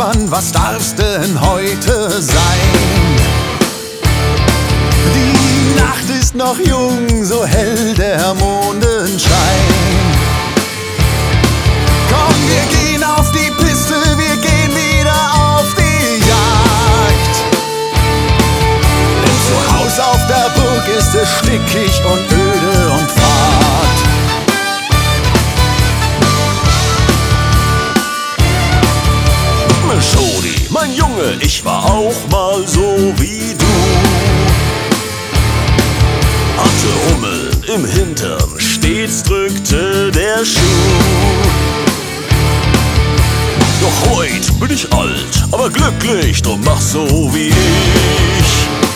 Mann, was darf's denn heute sein? Die Nacht ist noch jung, so hell der Mondenschein. Komm, wir gehen auf die Piste, wir gehen wieder auf die Jagd. Denn zu Haus auf der Burg ist es stickig und öde und fad. Schodi, mein Junge, ich war auch mal so wie du. Hatte Hummeln im Hintern, stets drückte der Schuh. Doch heut bin ich alt, aber glücklich, drum mach so wie ich.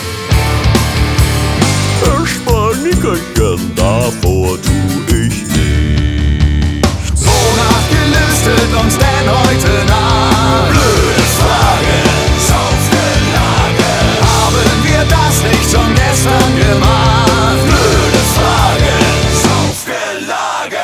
Spanien, davor tu ich nicht. Wonach gelüstet uns denn heute nach? Blöde Frage, Saufgelage. Haben wir das nicht schon gestern gemacht? blöde Frage, Saufgelage.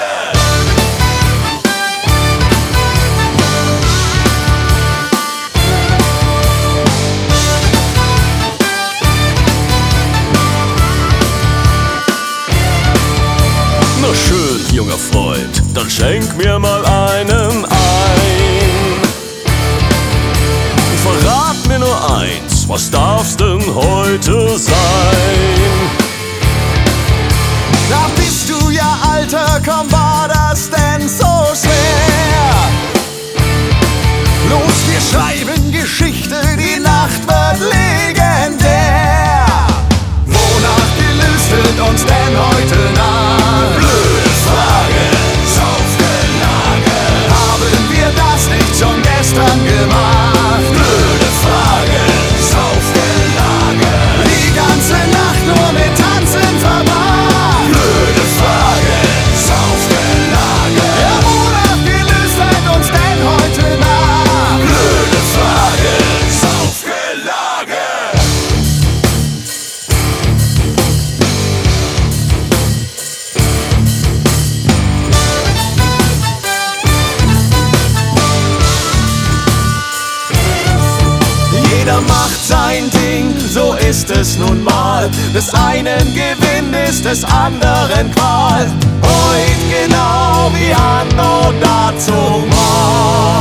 Na schön, junger Freund, dann schenk mir mal einen ein. Verrat mir nur eins, was darf's denn heute sein? Da bist du ja, Alter, komm, war das denn so schwer? Los, wir schreiben Geschichte, die Nacht wird legendär. Wonach gelüstet uns denn heute nach? Blöde Frage, Saufgelage. Haben wir das nicht schon gestern gemacht? blöde Frage, Saufgelage. Die ganze Nacht nur mit Tanzen verbracht. blöde Frage, Saufgelage. Ja, wonach gelüstet uns denn heute nach? blöde Frage. Saufgelage. Jeder macht sein Ding, so ist es nun mal. Des einen Gewinn ist des anderen Qual. Heut genau wie anno dazu mal.